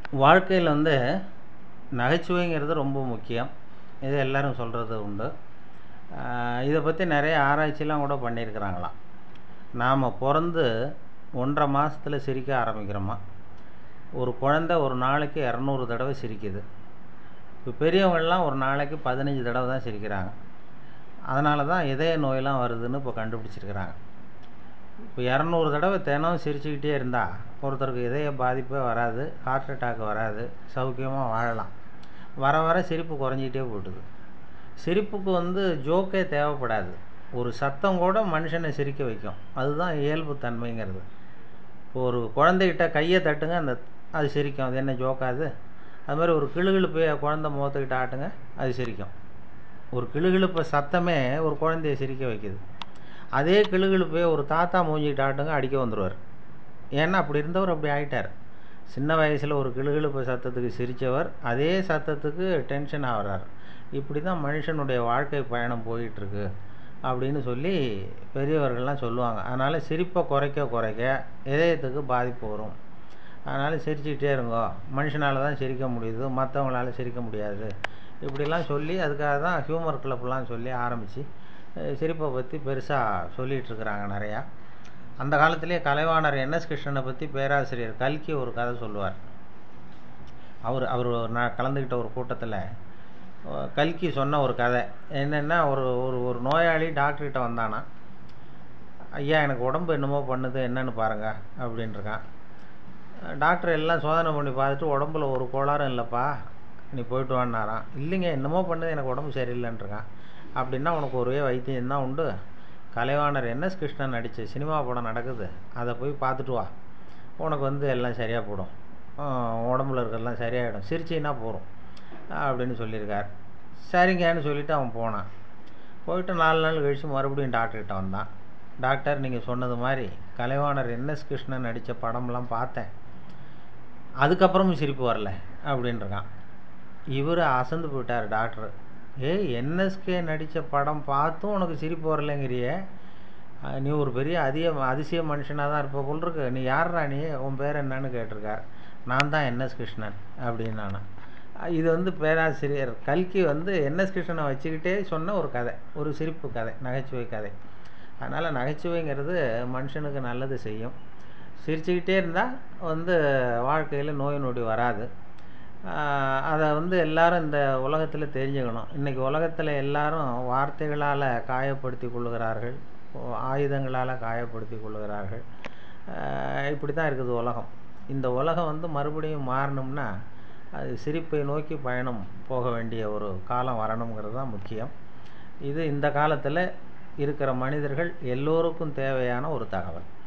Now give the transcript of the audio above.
வாழ்க்கையில் வந்து நகைச்சுவைங்கிறது ரொம்ப முக்கியம். இது எல்லாரும் சொல்கிறது உண்டு. இதை பற்றி நிறைய ஆராய்ச்சிலாம் கூட பண்ணியிருக்கிறாங்களாம். நாம் பிறந்து 1½ மாதத்துல சிரிக்க ஆரம்பிக்கிறோமா. ஒரு குழந்தை ஒரு நாளைக்கு 200 தடவை சிரிக்குது. இப்போ பெரியவங்கள்லாம் ஒரு நாளைக்கு 15 தடவை தான் சிரிக்கிறாங்க. அதனால தான் இதய நோயெல்லாம் வருதுன்னு இப்போ கண்டுபிடிச்சிருக்கிறாங்க. இப்போ 200 தடவை தினம் சிரிச்சுக்கிட்டே இருந்தால் ஒருத்தருக்கு இதய பாதிப்பே வராது, ஹார்ட் அட்டாக் வராது, சௌக்கியமாக வாழலாம். வர வர சிரிப்பு குறைஞ்சிக்கிட்டே போட்டுது. சிரிப்புக்கு வந்து ஜோக்கே தேவைப்படாது. ஒரு சத்தம் கூட மனுஷனை சிரிக்க வைக்கும். அதுதான் இயல்பு தன்மைங்கிறது. இப்போ ஒரு குழந்தைகிட்ட கையை தட்டுங்க, அது சிரிக்கும். அது என்ன ஜோக்காது? அது மாதிரி ஒரு கிளுகிழுப்பையை குழந்தை முகத்துக்கிட்ட ஆட்டுங்க, அது சிரிக்கும். ஒரு கிளுகிழுப்பை சத்தமே ஒரு குழந்தைய சிரிக்க வைக்குது. அதே கிளுகிழுப்பையை ஒரு தாத்தா மூஞ்சிக்கிட்ட ஆட்டுங்க, அடிக்க வந்துடுவார். ஏன்னா அப்படி இருந்தவர் அப்படி ஆகிட்டார். சின்ன வயசில் ஒரு கிளுகிழுப்பு சத்தத்துக்கு சிரித்தவர் அதே சத்தத்துக்கு டென்ஷன் ஆகிறார். இப்படி தான் மனுஷனுடைய வாழ்க்கை பயணம் போயிட்டுருக்கு அப்படின்னு சொல்லி பெரியவர்கள்லாம் சொல்லுவாங்க. அதனால் சிரிப்பை குறைக்க குறைக்க இதயத்துக்கு பாதிப்பு வரும். அதனால் சிரிச்சுக்கிட்டே இருங்கோ, மனுஷனால் தான் சிரிக்க முடியுது, மற்றவங்களால சிரிக்க முடியாது, இப்படிலாம் சொல்லி அதுக்காக தான் ஹியூமர் கிளப்லாம் சொல்லி ஆரம்பித்து சிரிப்பை பற்றி பெருசாக சொல்லிகிட்ருக்குறாங்க நிறையா. அந்த காலத்திலே கலைவாணர் என்எஸ் கிருஷ்ணனை பற்றி பேராசிரியர் கல்கி ஒரு கதை சொல்லுவார். அவர் நான் கலந்துக்கிட்ட ஒரு கூட்டத்தில் கல்கி சொன்ன ஒரு கதை என்னென்னா, ஒரு ஒரு ஒரு நோயாளி டாக்டர்கிட்ட வந்தானா. ஐயா, எனக்கு உடம்பு என்னமோ பண்ணுது, என்னன்னு பாருங்கள் அப்படின்ட்டுருக்கான். டாக்டர் எல்லாம் சோதனை பண்ணி பார்த்துட்டு உடம்புல ஒரு கோளாறும் இல்லைப்பா, நீ போயிட்டு வான்னாரான். இல்லைங்க, என்னமோ பண்ணுது, எனக்கு உடம்பு சரியில்லைன்ட்டுருக்கான். அப்படின்னா உனக்கு ஒரே வைத்தியம்தான் உண்டு. கலைவாணர் என்எஸ் கிருஷ்ணன் நடித்த சினிமா படம் நடக்குது, அதை போய் பார்த்துட்டு வா, உனக்கு வந்து எல்லாம் சரியாக போடும், உடம்புல இருக்கிறதெல்லாம் சரியாயிடும், சிரிச்சின்னா போகும் அப்படின்னு சொல்லியிருக்கார். சரிங்கன்னு சொல்லிவிட்டு அவன் போனான். போயிட்டு 4 நாள் கழித்து மறுபடியும் டாக்டர்கிட்ட வந்தான். டாக்டர், நீங்கள் சொன்னது மாதிரி கலைவாணர் என்எஸ் கிருஷ்ணன் நடித்த படம்லாம் பார்த்தேன், அதுக்கப்புறமும் சிரிப்பு வரல அப்படின்ட்டுருக்கான். இவர் அசந்து போயிட்டார் டாக்டர். என்எஸ்கே நடித்த படம் பார்த்தும் உனக்கு சிரிப்பு வரலைங்கிறியே, நீ ஒரு பெரிய அதிசய மனுஷனாக தான் இருப்ப போல் இருக்கு, நீ யார்ரா, நீ உன் பேர் என்னன்னு கேட்டிருக்கார். நான் தான் என்எஸ் கிருஷ்ணன் அப்படின்னு. இது வந்து பேராசிரியர் கல்கி வந்து என்எஸ் கிருஷ்ணனை வச்சுக்கிட்டே சொன்ன ஒரு கதை, ஒரு சிரிப்பு கதை, நகைச்சுவை கதை. அதனால் நகைச்சுவைங்கிறது மனுஷனுக்கு நல்லது செய்யும். சிரிச்சுக்கிட்டே இருந்தால் வந்து வாழ்க்கையில் நோய் நொடி வராது. அதை வந்து எல்லோரும் இந்த உலகத்தில் தெரிஞ்சுக்கணும். இன்றைக்கி உலகத்தில் எல்லோரும் வார்த்தைகளால் காயப்படுத்தி கொள்ளுகிறார்கள், ஆயுதங்களால் காயப்படுத்தி கொள்ளுகிறார்கள். இப்படி தான் இருக்குது உலகம். இந்த உலகம் வந்து மறுபடியும் மாறணும்னா அது சிரிப்பை நோக்கி பயணம் போக வேண்டிய ஒரு காலம் வரணுங்கிறது தான் முக்கியம். இது இந்த காலத்தில் இருக்கிற மனிதர்கள் எல்லோருக்கும் தேவையான ஒரு தகவல்.